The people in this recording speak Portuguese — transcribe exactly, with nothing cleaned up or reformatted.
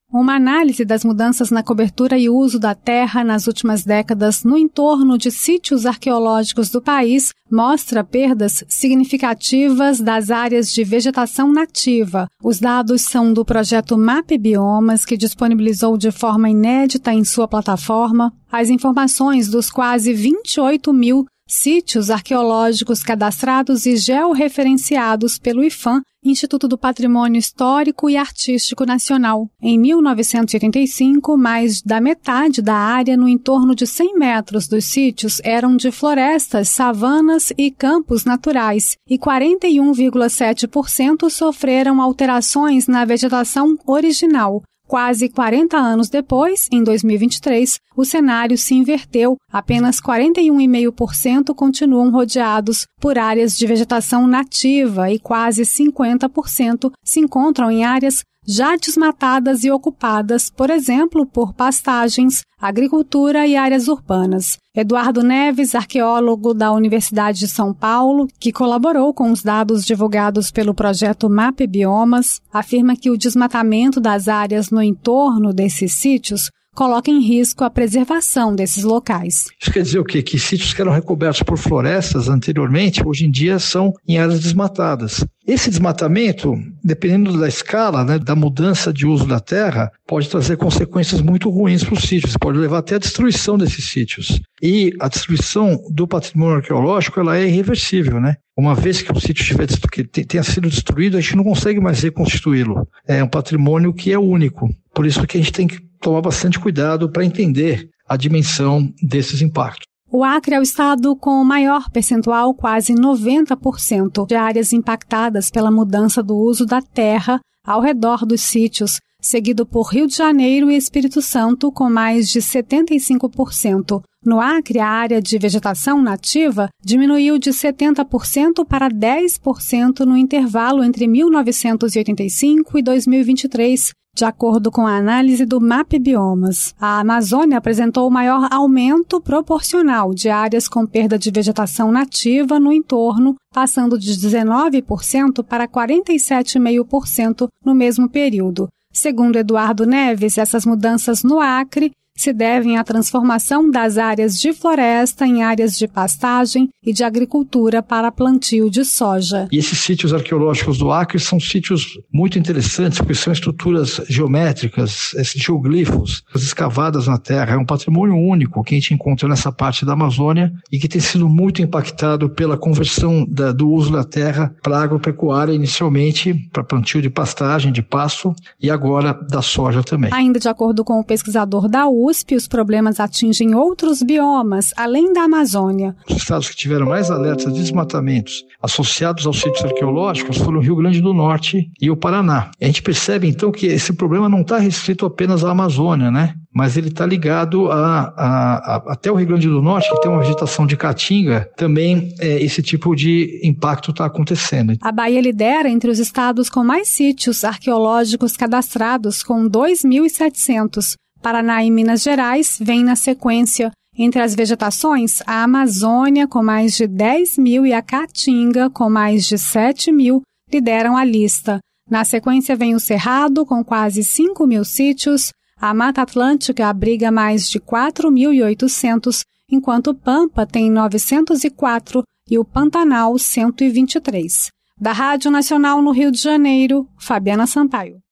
Uma análise das mudanças na cobertura e uso da terra nas últimas décadas no entorno de sítios arqueológicos do país mostra perdas significativas das áreas de vegetação nativa. Os dados são do projeto MapBiomas, que disponibilizou de forma inédita em sua plataforma as informações dos quase vinte e oito mil sítios arqueológicos cadastrados e georreferenciados pelo IPHAN, Instituto do Patrimônio Histórico e Artístico Nacional. Em mil novecentos e oitenta e cinco, mais da metade da área no entorno de cem metros dos sítios eram de florestas, savanas e campos naturais, e quarenta e um vírgula sete por cento sofreram alterações na vegetação original. Quase quarenta anos depois, em dois mil e vinte e três, o cenário se inverteu. Apenas quarenta e um vírgula cinco por cento continuam rodeados por áreas de vegetação nativa e quase cinquenta por cento se encontram em áreas já desmatadas e ocupadas, por exemplo, por pastagens, agricultura e áreas urbanas. Eduardo Neves, arqueólogo da Universidade de São Paulo, que colaborou com os dados divulgados pelo projeto MapBiomas, afirma que o desmatamento das áreas no entorno desses sítios coloca em risco a preservação desses locais. Isso quer dizer o quê? Que sítios que eram recobertos por florestas anteriormente, hoje em dia são em áreas desmatadas. Esse desmatamento, dependendo da escala, né, da mudança de uso da terra, pode trazer consequências muito ruins para os sítios, pode levar até a destruição desses sítios. E a destruição do patrimônio arqueológico ela é irreversível, né? Uma vez que o sítio tiver, que tenha sido destruído, a gente não consegue mais reconstituí-lo. É um patrimônio que é único. Por isso que a gente tem que tomar bastante cuidado para entender a dimensão desses impactos. O Acre é o estado com o maior percentual, quase noventa por cento, de áreas impactadas pela mudança do uso da terra ao redor dos sítios, seguido por Rio de Janeiro e Espírito Santo, com mais de setenta e cinco por cento. No Acre, a área de vegetação nativa diminuiu de setenta por cento para dez por cento no intervalo entre mil novecentos e oitenta e cinco e dois mil e vinte e três, de acordo com a análise do MapBiomas. A Amazônia apresentou o maior aumento proporcional de áreas com perda de vegetação nativa no entorno, passando de dezenove por cento para quarenta e sete vírgula cinco por cento no mesmo período. Segundo Eduardo Neves, essas mudanças no Acre se devem à transformação das áreas de floresta em áreas de pastagem e de agricultura para plantio de soja. E esses sítios arqueológicos do Acre são sítios muito interessantes, porque são estruturas geométricas, esses geoglifos, escavadas na terra. É um patrimônio único que a gente encontra nessa parte da Amazônia e que tem sido muito impactado pela conversão da, do uso da terra para a agropecuária, inicialmente para plantio de pastagem, de pasto, e agora da soja também. Ainda de acordo com o pesquisador da U S P, os problemas atingem outros biomas, além da Amazônia. Os estados que tiveram mais alertas de desmatamentos associados aos sítios arqueológicos foram o Rio Grande do Norte e o Paraná. A gente percebe, então, que esse problema não está restrito apenas à Amazônia, né? Mas ele está ligado a, a, a, até o Rio Grande do Norte, que tem uma vegetação de caatinga, também é, esse tipo de impacto está acontecendo. A Bahia lidera entre os estados com mais sítios arqueológicos cadastrados, com dois mil e setecentos. Paraná e Minas Gerais vêm na sequência. Entre as vegetações, a Amazônia, com mais de dez mil, e a Caatinga, com mais de sete mil, lideram a lista. Na sequência vem o Cerrado, com quase cinco mil sítios, a Mata Atlântica abriga mais de quatro mil e oitocentos, enquanto o Pampa tem novecentos e quatro e o Pantanal cento e vinte e três. Da Rádio Nacional no Rio de Janeiro, Fabiana Sampaio.